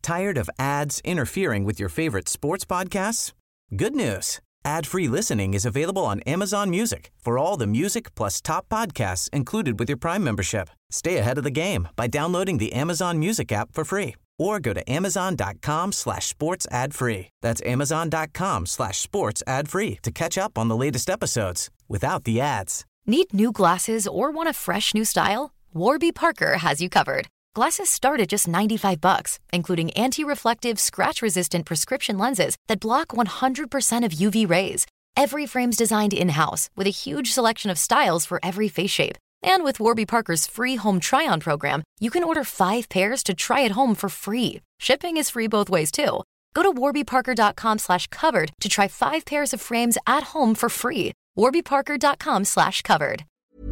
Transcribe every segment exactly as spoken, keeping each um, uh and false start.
Tired of ads interfering with your favorite sports podcasts? Good news. Ad-free listening is available on Amazon Music for all the music plus top podcasts included with your Prime membership. Stay ahead of the game by downloading the Amazon Music app for free or go to amazon.com slash sports ad free. That's amazon.com slash sports ad free to catch up on the latest episodes without the ads. Need new glasses or want a fresh new style? Warby Parker has you covered. Glasses start at just ninety-five bucks, including anti-reflective, scratch-resistant prescription lenses that block one hundred percent of U V rays. Every frame's designed in-house with a huge selection of styles for every face shape. And with Warby Parker's free home try-on program, you can order five pairs to try at home for free. Shipping is free both ways, too. Go to warbyparker.com slash covered to try five pairs of frames at home for free. warbyparker.com slash covered.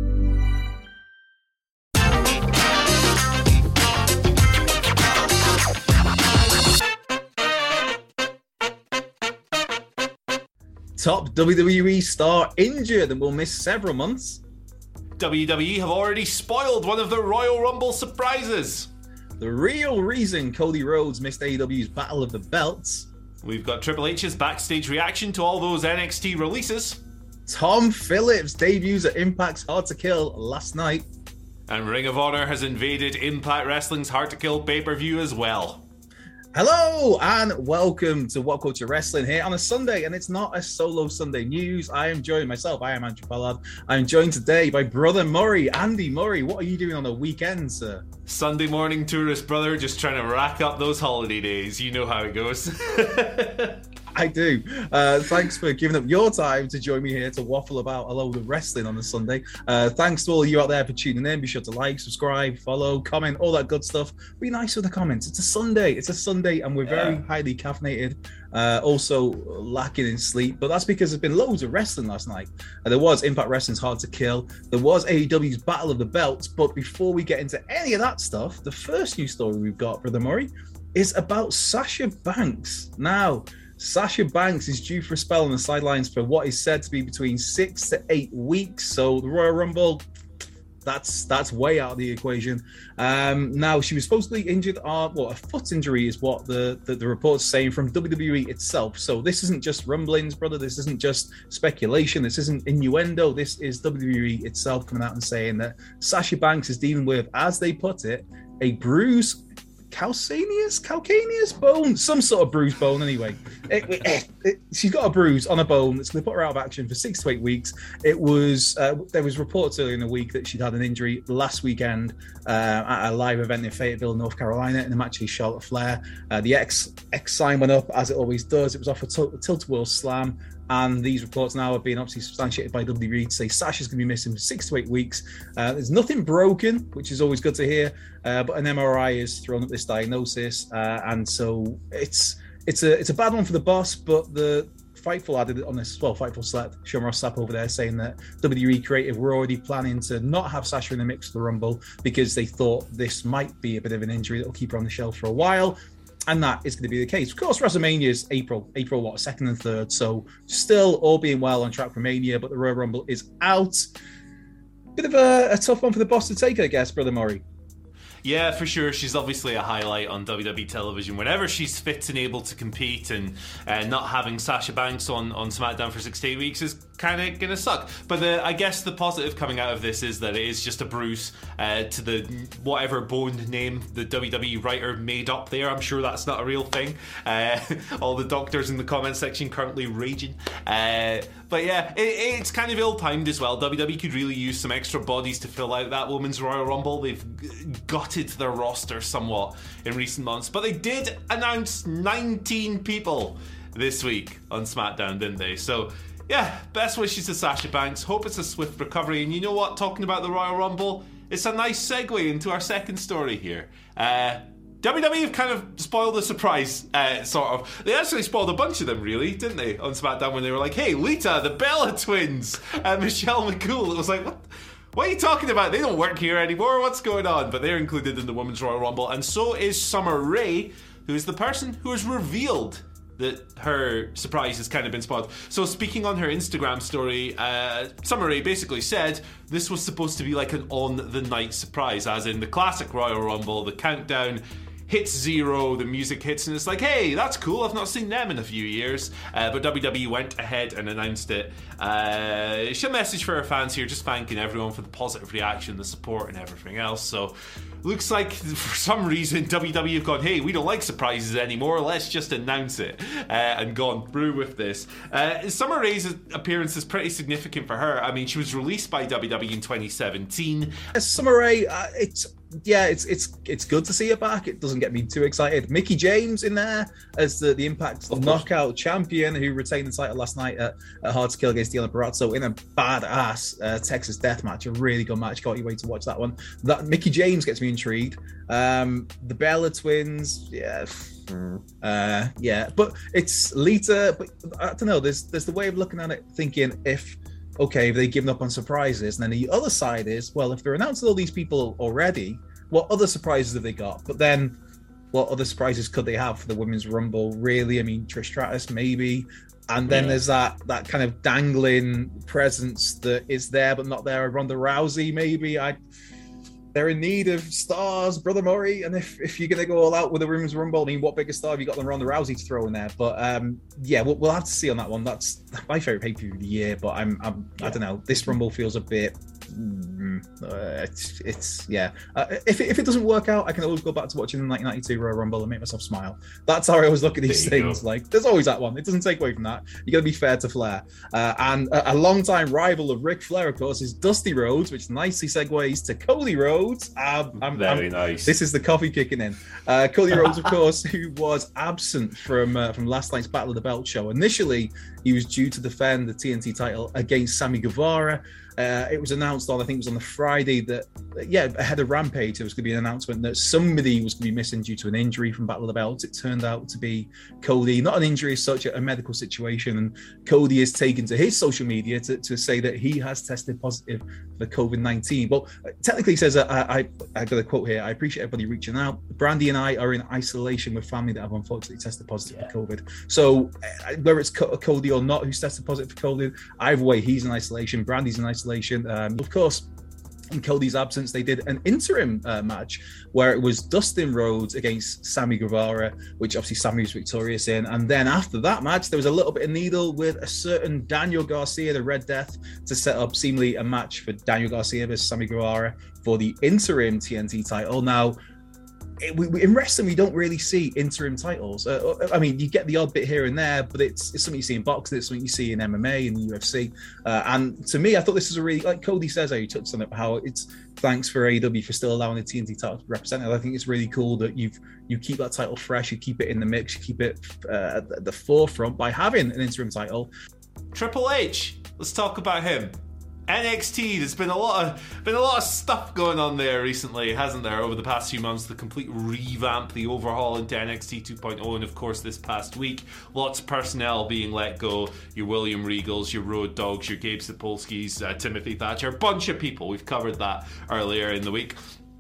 Top W W E star injured and will miss several months. W W E have already spoiled one of the Royal Rumble surprises. The real reason Cody Rhodes missed A E W's Battle of the Belts. We've got Triple H's backstage reaction to all those N X T releases. Tom Phillips debuts at Impact's Hard to Kill last night. And Ring of Honor has invaded Impact Wrestling's Hard to Kill pay-per-view as well. Hello and welcome to What Culture Wrestling here on a Sunday, and it's not a solo Sunday news. I am joined myself. I am Andrew Pollard. I am joined today by brother Murray, Andy Murray. What are you doing on the weekend, sir? Sunday morning tourist, brother, just trying to rack up those holiday days. You know how it goes. I do. Uh, thanks for giving up your time to join me here to waffle about a load of wrestling on a Sunday. Uh, thanks to all of you out there for tuning in. Be sure to like, subscribe, follow, comment, all that good stuff. Be nice with the comments. It's a Sunday. It's a Sunday, and we're very yeah. highly caffeinated. Uh, also lacking in sleep, but that's because there's been loads of wrestling last night. Uh, there was Impact Wrestling's Hard to Kill. There was A E W's Battle of the Belts. But before we get into any of that stuff, the first news story we've got, Brother Murray, is about Sasha Banks. Now, Sasha Banks is due for a spell on the sidelines for what is said to be between six to eight weeks. So the Royal Rumble, that's that's way out of the equation. Um, now, she was supposedly injured. Uh, well, a foot injury is what the, the, the report's saying from W W E itself. So this isn't just rumblings, brother. This isn't just speculation. This isn't innuendo. This is W W E itself coming out and saying that Sasha Banks is dealing with, as they put it, a bruise. Calcaneus, calcaneus bone, some sort of bruised bone. Anyway, it, it, it, she's got a bruise on a bone that's going to put her out of action for six to eight weeks. It was uh, there was reports earlier in the week that she'd had an injury last weekend uh, at a live event in Fayetteville, North Carolina, in a match against Charlotte Flair. Uh, the X X sign went up as it always does. It was off a t- tilt-a-whirl slam. And these reports now have been obviously substantiated by W W E to say Sasha's going to be missing for six to eight weeks. Uh, there's nothing broken, which is always good to hear, uh, but an M R I has thrown up this diagnosis, uh, and so it's it's a it's a bad one for the boss. But the Fightful added on this, well, Fightful select Sean Ross Sapp over there saying that W W E creative were already planning to not have Sasha in the mix for the Rumble because they thought this might be a bit of an injury that will keep her on the shelf for a while. And that is going to be the case. Of course, WrestleMania is April, April what, second and third. So still all being well on track for Mania, but the Royal Rumble is out. Bit of a, a tough one for the boss to take, I guess, Brother Murray. Yeah, for sure. She's obviously a highlight on W W E television. Whenever she's fit and able to compete, and uh, not having Sasha Banks on, on SmackDown for six to eight weeks is kind of going to suck. But the, I guess the positive coming out of this is that it is just a bruise uh, to the whatever bone name the W W E writer made up there. I'm sure that's not a real thing. Uh, all the doctors in the comment section currently raging. Uh, but yeah, it, it's kind of ill-timed as well. W W E could really use some extra bodies to fill out that Women's Royal Rumble. They've gutted their roster somewhat in recent months, but they did announce nineteen people this week on SmackDown, didn't they? So yeah, best wishes to Sasha Banks. Hope it's a swift recovery. And you know what? Talking about the Royal Rumble, it's a nice segue into our second story here. Uh, W W E have kind of spoiled the surprise, uh, sort of. They actually spoiled a bunch of them, really, didn't they, on SmackDown, when they were like, hey, Lita, the Bella Twins, and Michelle McCool. It was like, what? What are you talking about? They don't work here anymore. What's going on? But they're included in the Women's Royal Rumble. And so is Summer Rae, who is the person who has revealed that her surprise has kind of been spoiled. So speaking on her Instagram story, uh, Summer Rae basically said this was supposed to be like an on-the-night surprise, as in the classic Royal Rumble, the countdown. hits zero, the music hits, and it's like, hey, that's cool, I've not seen them in a few years. Uh, but W W E went ahead and announced it. Uh, it's a message for our fans here, just thanking everyone for the positive reaction, the support, and everything else. So, looks like for some reason W W E have gone, hey, we don't like surprises anymore, let's just announce it, uh, and gone through with this. Uh, Summer Rae's appearance is pretty significant for her. I mean, she was released by W W E in twenty seventeen. Summer Rae, uh, it's yeah, it's it's it's good to see her back. It doesn't get me too excited. Mickie James in there as the, the Impact Knockout champion who retained the title last night at, at Hard to Kill against Deonna Purrazzo in a badass uh, Texas death match, a really good match. Can't you wait to watch that one? That Mickie James gets me intrigued. Um, the Bella Twins, yeah. Uh, yeah, but it's Lita. But I don't know. There's there's the way of looking at it, thinking if okay, if they've given up on surprises, and then the other side is, well, if they're announcing all these people already, what other surprises have they got? But then, what other surprises could they have for the Women's Rumble? Really, I mean, Trish Stratus maybe, and then yeah. there's that that kind of dangling presence that is there but not there. Ronda Rousey maybe. I. They're in need of stars, Brother Murray, and if, if you're going to go all out with the Women's Rumble, I mean, what bigger star have you got than Ronda Rousey to throw in there? But um, yeah, we'll, we'll have to see on that one. That's my favourite pay-per-view of the year, but I'm, I'm yeah. I don't know. This Rumble feels a bit... Mm, uh, it's, it's yeah. Uh, if, it, if it doesn't work out, I can always go back to watching the nineteen ninety-two Royal Rumble and make myself smile. That's how I always look at these things. Go. Like, there's always that one. It doesn't take away from that. You got to be fair to Flair. Uh, and a, a long-time rival of Ric Flair, of course, is Dusty Rhodes, which nicely segues to Cody Rhodes. Um, I'm, Very I'm, nice. This is the coffee kicking in. Uh, Cody Rhodes, of course, who was absent from uh, from last night's Battle of the Belt show. Initially, he was due to defend the T N T title against Sammy Guevara. Uh, it was announced on, I think it was on the Friday that, yeah, ahead of Rampage, there was going to be an announcement that somebody was going to be missing due to an injury from Battle of the Belts. It turned out to be Cody, not an injury as such, a medical situation. And Cody has taken to his social media to, to say that he has tested positive for COVID nineteen. Well, technically he says, I, I, I got a quote here, I appreciate everybody reaching out. Brandy and I are in isolation with family that have unfortunately tested positive yeah. for COVID. So whether it's Cody or not who's tested positive for COVID, either way, he's in isolation, Brandy's in isolation. Um, of course, in Cody's absence, they did an interim uh, match where it was Dustin Rhodes against Sammy Guevara, which obviously Sammy was victorious in. And then after that match, there was a little bit of needle with a certain Daniel Garcia, the Red Death, to set up seemingly a match for Daniel Garcia versus Sammy Guevara for the interim T N T title. Now, It, we, in wrestling, we don't really see interim titles. Uh, I mean, you get the odd bit here and there, but it's, it's something you see in boxing, it's something you see in M M A and the U F C. Uh, and to me, I thought this was a really, like Cody says, how you touched on it, how it's thanks for A E W for still allowing the T N T title to represent it. I think it's really cool that you've you keep that title fresh, you keep it in the mix, you keep it uh, at the forefront by having an interim title. Triple H, let's talk about him. N X T, there's been a lot of been a lot of stuff going on there recently, hasn't there, over the past few months? The complete revamp, the overhaul into N X T two point oh, and of course this past week, lots of personnel being let go. Your William Regals, your Road Dogs, your Gabe Sapolskis, uh, Timothy Thatcher, a bunch of people. We've covered that earlier in the week.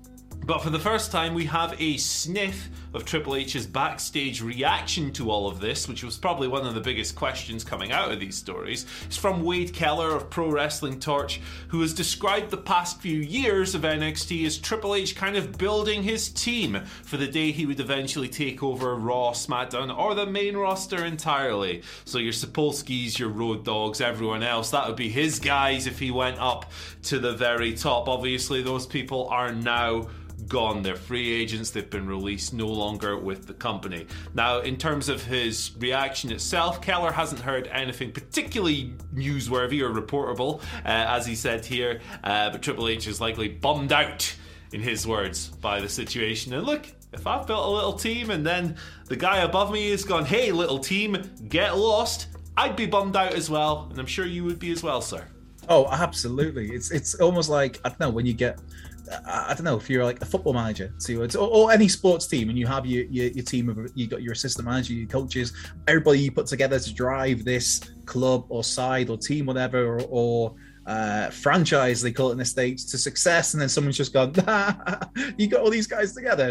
But for the first time, we have a sniff of Triple H's backstage reaction to all of this, which was probably one of the biggest questions coming out of these stories. It's from Wade Keller of Pro Wrestling Torch, who has described the past few years of N X T as Triple H kind of building his team for the day he would eventually take over Raw, SmackDown, or the main roster entirely. So your Sapolskis, your Road Dogs, everyone else, that would be his guys if he went up to the very top. Obviously, those people are now gone. They're free agents. They've been released, no longer with the company. Now, in terms of his reaction itself, Keller hasn't heard anything particularly newsworthy or reportable, uh, as he said here, uh, but Triple H is likely bummed out, in his words, by the situation. And look, if I've built a little team and then the guy above me has gone, hey, little team, get lost, I'd be bummed out as well, and I'm sure you would be as well, sir. Oh, absolutely. It's it's almost like, I don't know, when you get, I don't know, if you're like a football manager to, or, or any sports team, and you have your, your your team of, you got your assistant manager, your coaches, everybody you put together to drive this club or side or team, whatever, or, or uh, franchise, they call it in the States, to success, and then someone's just gone, nah, you got all these guys together.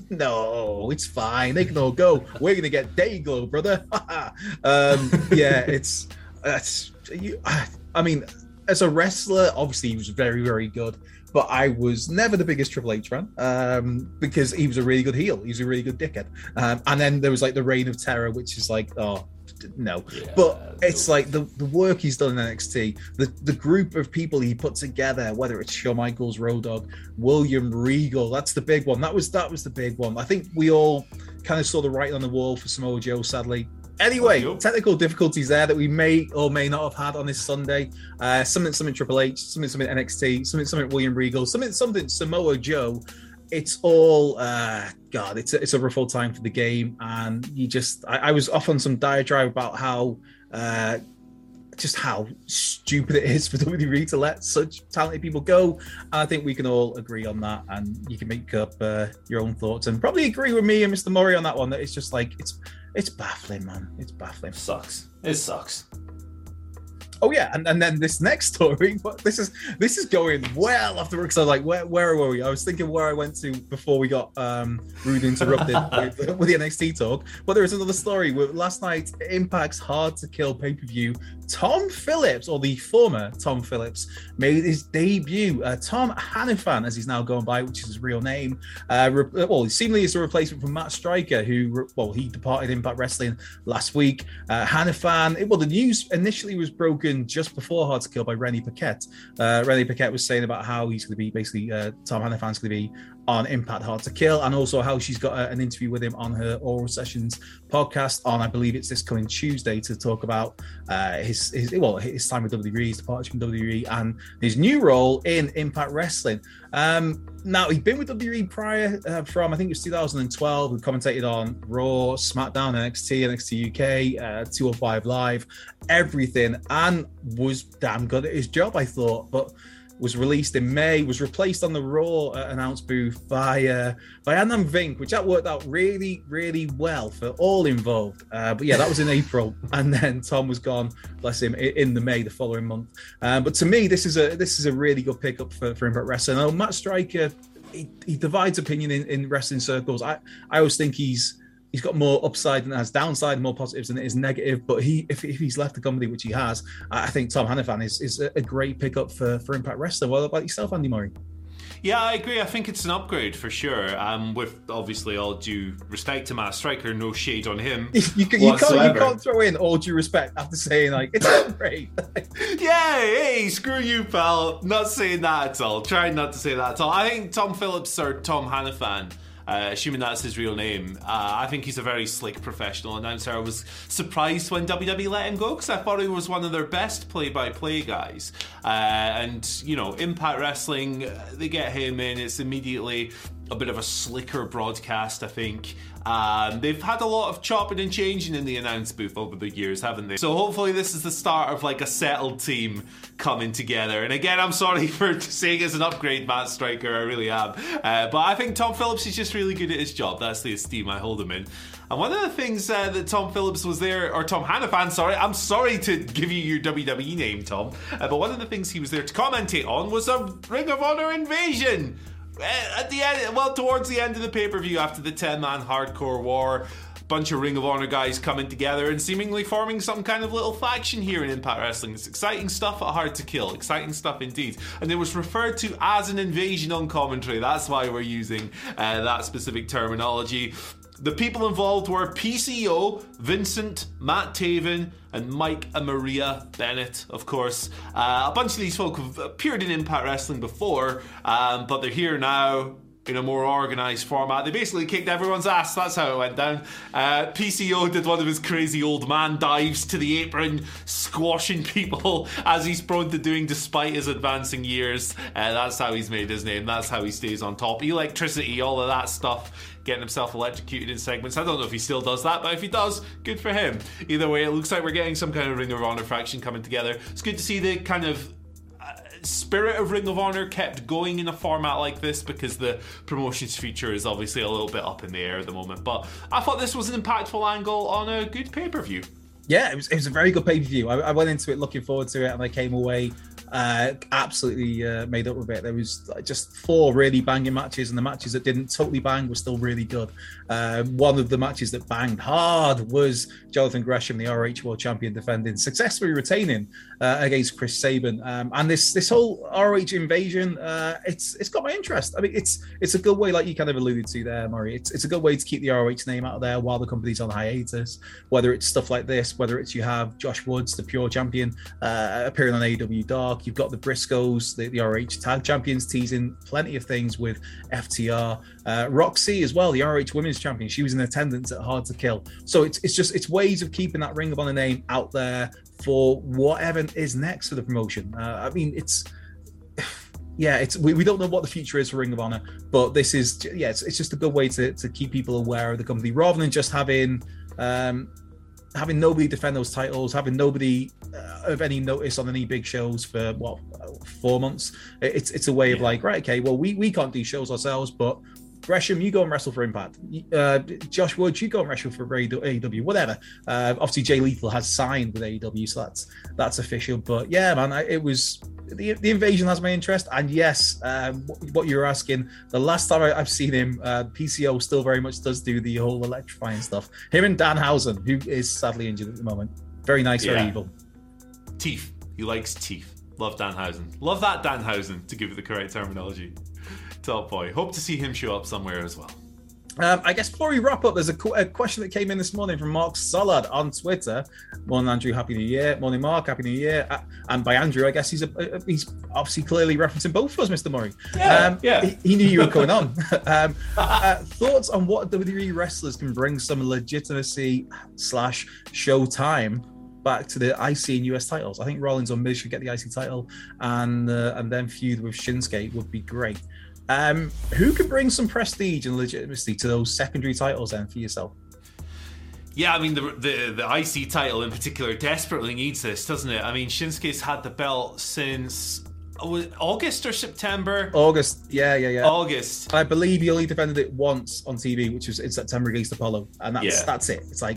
No, it's fine. They can all go. We're gonna get Dayglow, brother. um, yeah, it's that's you. I mean, as a wrestler, obviously he was very, very good. but I was never the biggest Triple H fan um, because he was a really good heel. He's a really good dickhead. Um, and then there was like the Reign of Terror, which is like, oh, no. Yeah, but it's no. like the, the work he's done in N X T, the, the group of people he put together, whether it's Shawn Michaels, Road Dogg, William Regal, that's the big one. That was that was the big one. I think we all kind of saw the writing on the wall for Samoa Joe, sadly. Anyway, technical difficulties there that we may or may not have had on this Sunday. Uh, something, something Triple H, something, something N X T, something, something William Regal, something, something Samoa Joe. It's all, uh, God, it's a, it's a rough old time for the game. And you just, I, I was off on some diatribe about how, uh, just how stupid it is for W W E to let such talented people go. And I think we can all agree on that. And you can make up uh, your own thoughts and probably agree with me and Mister Murray on that one. That it's just like, it's, It's baffling, man. It's baffling. It sucks. It sucks. Oh yeah, and, and then this next story, this is this is going well after because I was like, where where were we? I was thinking where I went to before we got um, rudely interrupted with, with the N X T talk. But there is another story. With last night, Impact's Hard to Kill pay-per-view, Tom Phillips, or the former Tom Phillips, made his debut. Uh, Tom Hannifan, as he's now going by, which is his real name. Uh, re- well, seemingly is a replacement for Matt Striker, who well he departed Impact Wrestling last week. Uh, Hannifan. It, well, the news initially was broken just before Hard to Kill by Renee Paquette. Uh, Renee Paquette was saying about how he's going to be basically uh, Tom Hannifan's going to be on Impact Hard to Kill, and also how she's got a, an interview with him on her Oral Sessions podcast on, I believe it's this coming Tuesday, to talk about uh, his, his well his time with W W E, his departure from W W E, and his new role in Impact Wrestling. Um, now he'd been with W W E prior uh, from I think it was two thousand twelve. He commentated on Raw, SmackDown, N X T, N X T U K, uh, two oh five Live, everything, and was damn good at his job, I thought. But was released in May, was replaced on the Raw uh, announce booth by uh, by Anand Vink, which that worked out really, really well for all involved. Uh, but yeah, that was in April, and then Tom was gone, bless him, in the May the following month. Uh, but to me, this is a this is a really good pickup for, for Impact Wrestling. I know Matt Striker, he, he divides opinion in, in wrestling circles. I, I always think he's he's got more upside than has downside, more positives than it is negative. But he, if, if he's left the company, which he has, I think Tom Hannifan is, is a great pickup for, for Impact Wrestling. What about yourself, Andy Murray? Yeah, I agree. I think it's an upgrade for sure. Um, with obviously all due respect to Matt Striker, no shade on him. You, you, can't, you can't throw in all due respect after saying like it's an upgrade. Yeah, hey, screw you, pal. Not saying that at all. Trying not to say that at all. I think Tom Phillips or Tom Hannifan, Uh, assuming that's his real name, uh, I think he's a very slick professional announcer. I was surprised when W W E let him go because I thought he was one of their best play-by-play guys. Uh, and, you know, Impact Wrestling, uh, they get him in, it's immediately a bit of a slicker broadcast, I think. Um, they've had a lot of chopping and changing in the announce booth over the years, haven't they? So hopefully this is the start of like a settled team coming together. And again, I'm sorry for saying it's an upgrade, Matt Striker, I really am. Uh, but I think Tom Phillips is just really good at his job. That's the esteem I hold him in. And one of the things uh, that Tom Phillips was there, or Tom Hannifan, sorry, I'm sorry to give you your W W E name, Tom, uh, but one of the things he was there to commentate on was a Ring of Honor invasion. At the end, well, towards the end of the pay-per-view, after the ten-man hardcore war, a bunch of Ring of Honor guys coming together and seemingly forming some kind of little faction here in Impact Wrestling. It's exciting stuff at Hard to Kill. Exciting stuff indeed. And it was referred to as an invasion on commentary. That's why we're using uh, that specific terminology. The people involved were P C O, Vincent, Matt Taven, and Mike and Maria Bennett, of course. Uh, a bunch of these folk have appeared in Impact Wrestling before, um, but they're here now in a more organised format. They basically kicked everyone's ass. That's how it went down. Uh, P C O did one of his crazy old man dives to the apron, squashing people as he's prone to doing despite his advancing years. Uh, that's how he's made his name. That's how he stays on top. Electricity, all of that stuff. Getting himself electrocuted in segments. I don't know if he still does that, but if he does, good for him. Either way, it looks like we're getting some kind of Ring of Honor faction coming together. It's good to see the kind of uh, spirit of Ring of Honor kept going in a format like this, because the promotions future is obviously a little bit up in the air at the moment. But I thought this was an impactful angle on a good pay-per-view. Yeah, it was, it was a very good pay-per-view. I, I went into it looking forward to it, and I came away uh, absolutely uh, made up with it. There was just four really banging matches, and the matches that didn't totally bang were still really good. Uh, one of the matches that banged hard was Jonathan Gresham, the R O H World Champion, defending, successfully retaining uh, against Chris Sabin. Um, and this this whole R O H invasion, uh, it's it's got my interest. I mean, it's it's a good way, like you kind of alluded to there, Murray. It's it's a good way to keep the R O H name out of there while the company's on hiatus. Whether it's stuff like this, whether it's you have Josh Woods, the Pure Champion, uh, appearing on A E W Dark. You've got the Briscoes, the, the R O H Tag Champions, teasing plenty of things with F T R. Uh, Roxy as well, the R O H Women's Champion. She was in attendance at Hard to Kill. So it's it's just it's ways of keeping that Ring of Honor name out there for whatever is next for the promotion. Uh, I mean, it's yeah, it's we, we don't know what the future is for Ring of Honor, but this is yeah, it's, it's just a good way to to keep people aware of the company rather than just having. Um, having nobody defend those titles, having nobody uh, of any notice on any big shows for what four months. It's it's a way yeah. of like, right, okay, well we we can't do shows ourselves, but Gresham, you go and wrestle for Impact. Uh, Josh Woods, you go and wrestle for A E W, whatever. Uh, obviously, Jay Lethal has signed with A E W, so that's that's official. But yeah, man, I, it was the the invasion has my interest. And yes, um, what you were asking, the last time I, I've seen him, uh, P C O still very much does do the whole electrifying stuff. Him and Danhausen, who is sadly injured at the moment. Very nice, yeah. very evil. Teeth. He likes teeth. Love Danhausen. Love that Danhausen, to give it the correct terminology. Top boy. Hope to see him show up somewhere as well. Um, I guess before we wrap up, there's a, a question that came in this morning from Mark Sollard on Twitter. Morning, Andrew. Happy New Year. Morning, Mark. Happy New Year. Uh, and by Andrew, I guess he's a, a, he's obviously clearly referencing both of us, Mister Murray. Yeah, um, yeah. He, he knew you were coming on. um, uh, thoughts on what W W E wrestlers can bring some legitimacy slash show time back to the I C and U S titles? I think Rollins or Miz should get the I C title, and uh, and then feud with Shinsuke would be great. Um, who could bring some prestige and legitimacy to those secondary titles then for yourself? Yeah, I mean, the, the the I C title in particular desperately needs this, doesn't it? I mean, Shinsuke's had the belt since was it August or September? August, yeah, yeah, yeah. August. I believe he only defended it once on T V, which was in September against Apollo, and that's yeah. that's it. It's like...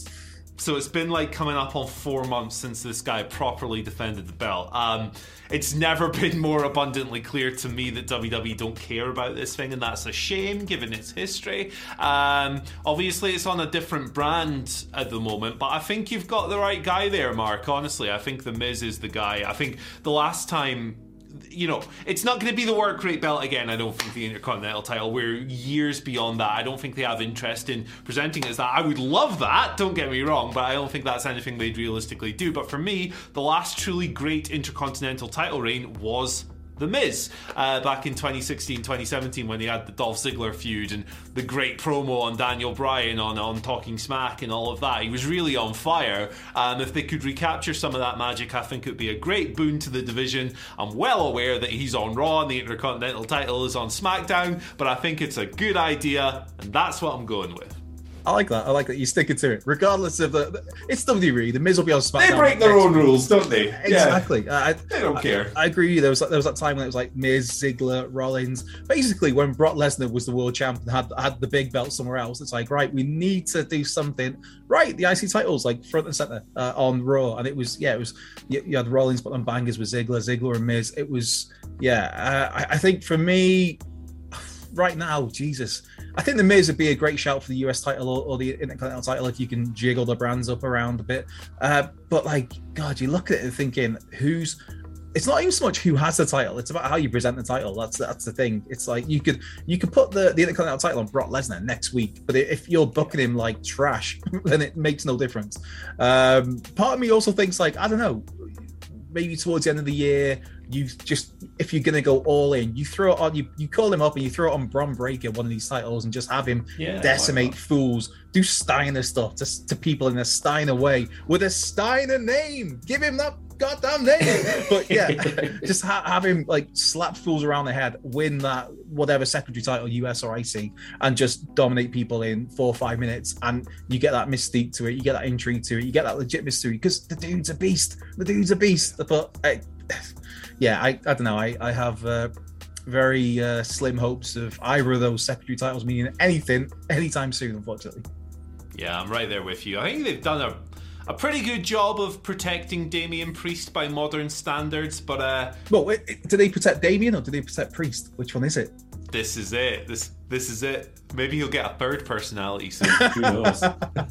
So it's been like coming up on four months since this guy properly defended the belt. Um, it's never been more abundantly clear to me that W W E don't care about this thing, and that's a shame given its history. Um, obviously, it's on a different brand at the moment, but I think you've got the right guy there, Mark. Honestly, I think The Miz is the guy. I think the last time... You know, it's not going to be the work rate belt again. I don't think the Intercontinental title. We're years beyond that. I don't think they have interest in presenting it as that. I would love that, don't get me wrong, but I don't think that's anything they'd realistically do. But for me, the last truly great Intercontinental title reign was The Miz, uh, back in twenty sixteen, twenty seventeen, when he had the Dolph Ziggler feud and the great promo on Daniel Bryan on, on Talking Smack and all of that. He was really on fire. Um, if they could recapture some of that magic, I think it would be a great boon to the division. I'm well aware that he's on Raw and the Intercontinental title is on SmackDown, but I think it's a good idea, and that's what I'm going with. I like that. I like that you're sticking to it, regardless of the. the it's W W E. The Miz will be on SmackDown. They break their own rules, don't they? Exactly. Yeah. I, they don't I, care. I, I agree with you. There was there was that time when it was like Miz, Ziggler, Rollins. Basically, when Brock Lesnar was the world champ and had had the big belt somewhere else, it's like, right, we need to do something. Right, the I C titles like front and center uh, on Raw, and it was yeah, it was you, you had Rollins put on bangers with Ziggler, Ziggler and Miz. It was yeah. Uh, I, I think for me, right now, Jesus. I think The Miz would be a great shout for the U S title or, or the Intercontinental title if you can jiggle the brands up around a bit. Uh, but like, God, you look at it and thinking, who's... It's not even so much who has the title; it's about how you present the title. That's that's the thing. It's like you could you could put the, the Intercontinental title on Brock Lesnar next week, but if you're booking him like trash, then it makes no difference. Um, part of me also thinks like I don't know, maybe towards the end of the year. You just, if you're going to go all in, you throw it on, you, you call him up and you throw it on Bron Breakker, one of these titles, and just have him yeah, decimate fools, do Steiner stuff to, to people in a Steiner way with a Steiner name. Give him that goddamn name. But yeah, just ha- have him like slap fools around the head, win that whatever secondary title, U S or I C, and just dominate people in four or five minutes. And you get that mystique to it, you get that intrigue to it, you get that legitimacy because the dude's a beast. The dude's a beast. But I, yeah, I, I don't know. I, I have uh, very uh, slim hopes of either of those secondary titles meaning anything anytime soon, unfortunately. Yeah, I'm right there with you. I think they've done a a pretty good job of protecting Damian Priest by modern standards, but uh, well, wait, do they protect Damian or do they protect Priest? Which one is it? This is it. This this is it. Maybe he'll get a third personality soon. Who knows?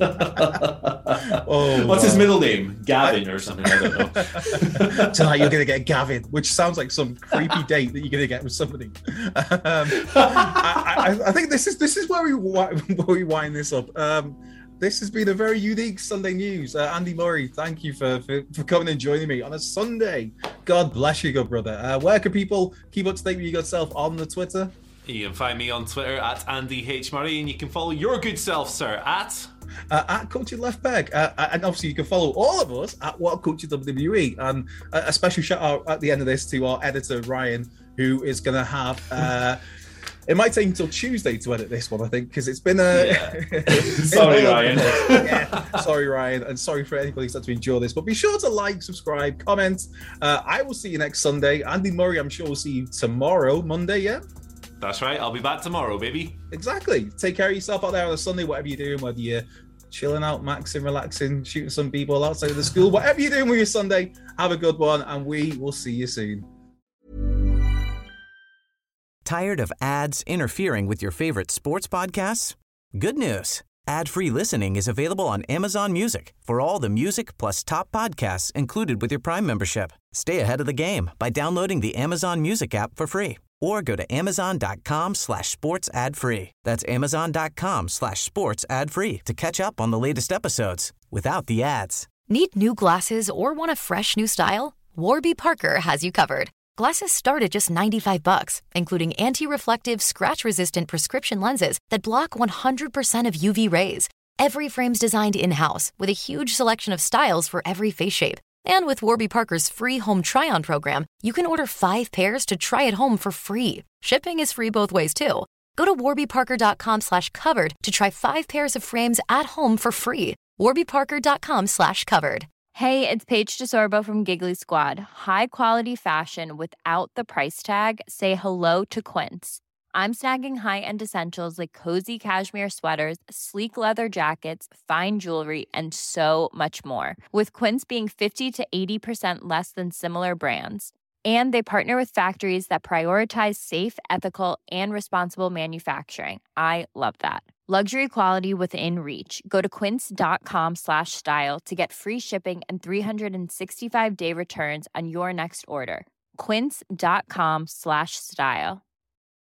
Oh, what's wow. his middle name? Gavin or something? I don't know. Tonight you're gonna get Gavin, which sounds like some creepy date that you're gonna get with somebody. Um, I, I, I think this is this is where we where we wind this up. Um, This has been a very unique Sunday news. Uh, Andy Murray, thank you for, for, for coming and joining me on a Sunday. God bless you, good brother. Uh, where can people keep up to date with you good self on the Twitter? You can find me on Twitter at Andy H. Murray, and you can follow your good self, sir, at... Uh, at Cultured Leftback. Uh, and obviously you can follow all of us at What Culture W W E. And a, a special shout out at the end of this to our editor, Ryan, who is going to have... Uh, It might take until Tuesday to edit this one, I think, because it's been a... Yeah. Sorry, Ryan. yeah, sorry, Ryan, and sorry for anybody who's had to endure this. But be sure to like, subscribe, comment. Uh, I will see you next Sunday. Andy Murray, I'm sure we'll see you tomorrow, Monday, yeah? That's right. I'll be back tomorrow, baby. Exactly. Take care of yourself out there on a Sunday, whatever you're doing, whether you're chilling out, maxing, relaxing, shooting some b-ball outside of the school, whatever you're doing with your Sunday, have a good one, and we will see you soon. Tired of ads interfering with your favorite sports podcasts? Good news. Ad-free listening is available on Amazon Music for all the music plus top podcasts included with your Prime membership. Stay ahead of the game by downloading the Amazon Music app for free or go to amazon.com slash sports ad free. That's amazon.com slash sports ad free to catch up on the latest episodes without the ads. Need new glasses or want a fresh new style? Warby Parker has you covered. Glasses start at just ninety-five bucks, including anti-reflective, scratch-resistant prescription lenses that block one hundred percent of U V rays. Every frame's designed in-house with a huge selection of styles for every face shape. And with Warby Parker's free home try-on program, you can order five pairs to try at home for free. Shipping is free both ways, too. Go to warbyparker.com slash covered to try five pairs of frames at home for free. warbyparker.com slash covered. Hey, it's Paige DeSorbo from Giggly Squad. High quality fashion without the price tag. Say hello to Quince. I'm snagging high-end essentials like cozy cashmere sweaters, sleek leather jackets, fine jewelry, and so much more. With Quince being fifty to eighty percent less than similar brands. And they partner with factories that prioritize safe, ethical, and responsible manufacturing. I love that. Luxury quality within reach. Go to quince.com slash style to get free shipping and three sixty-five day returns on your next order. Quince.com slash style.